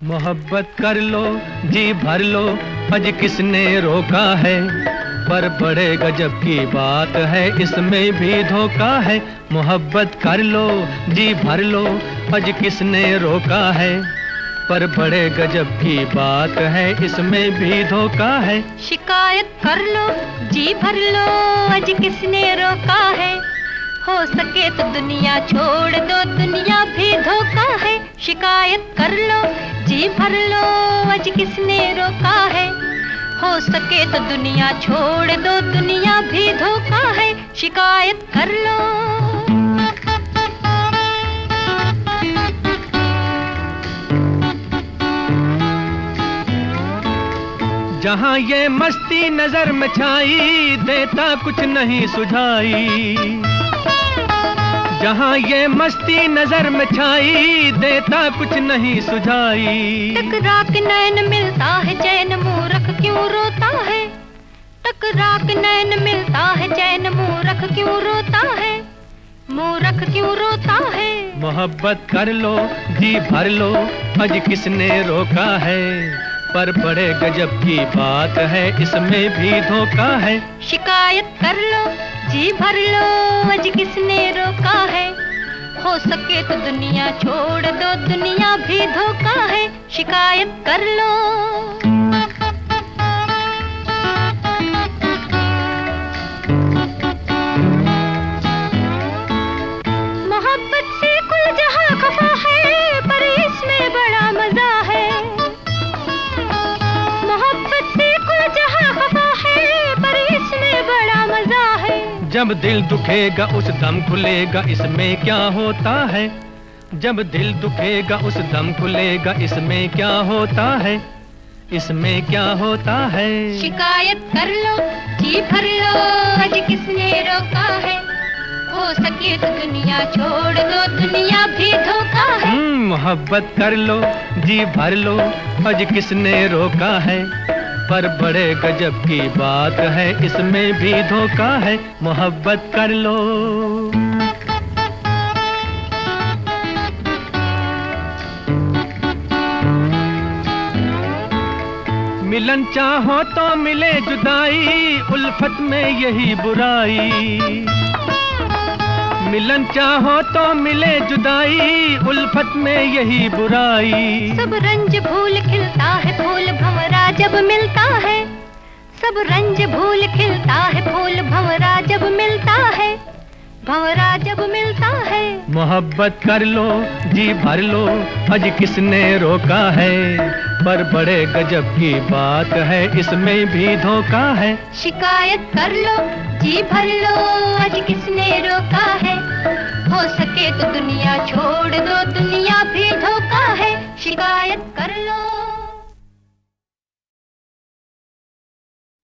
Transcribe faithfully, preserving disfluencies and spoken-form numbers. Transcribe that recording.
मोहब्बत कर लो जी भर लो, आज किसने रोका है। पर बड़े गजब की बात है, इसमें भी धोखा है। मोहब्बत कर लो जी भर लो, आज किसने रोका है। पर बड़े गजब की बात है, इसमें भी धोखा है। शिकायत कर लो जी भर लो, आज किसने रोका है। हो सके तो दुनिया छोड़ दो, दुनिया भी धोखा है। शिकायत कर लो जी भर लो, आज किसने रोका है। हो सके तो दुनिया छोड़ दो, दुनिया भी धोखा है। शिकायत कर लो। जहाँ ये मस्ती नजर में छाई, देता कुछ नहीं सुझाई। जहाँ ये मस्ती नजर में छाई, देता कुछ नहीं सुझाई। टकरा के नैन मिलता है चैन, मूर्ख क्यों रोता है। टकरा के नैन मिलता है चैन, मूर्ख क्यों रोता है। मूर्ख क्यों रोता है। मोहब्बत कर लो जी भर लो, आज किसने रोका है। पर बड़े गजब की बात है, इसमें भी धोखा है। शिकायत कर लो जी भर लो, आज किसने रोका है। हो सके तो दुनिया छोड़ दो, दुनिया भी धोखा है। शिकायत कर लो। मोहब्बत से कुल जहां खफा है, पर इसमें बड़ा मजा है। मोहब्बत से कुल जहां खफा है, पर इसमें बड़ा मजा है। जब दिल दुखेगा उस दम खुलेगा, इसमें क्या होता है। जब दिल दुखेगा उस दम खुलेगा, इसमें क्या होता है। इसमें क्या होता है। शिकायत कर लो जी भर लो, आज किसने रोका है। हो सके तो दुनिया छोड़ दो, दुनिया भी धोखा है। मोहब्बत कर लो जी भर लो, आज किसने रोका है। पर बड़े गजब की बात है, इसमें भी धोखा है। मोहब्बत कर लो। मिलन चाहो तो मिले जुदाई, उल्फत में यही बुराई। मिलन चाहो तो मिले जुदाई, उल्फत में यही बुराई। सब रंज भूल खिलता है फूल भंवरा जब मिलता है। सब रंज भूल खिलता है फूल भंवरा जब मिलता है। भंवरा जब मिलता है। मोहब्बत कर लो जी भर लो, आज किसने रोका है। पर बड़े गजब की बात है, इसमें भी धोखा है। शिकायत कर लो जी भर लो, आज किसने रोका है। हो सके तो दुनिया छोड़ दो, दुनिया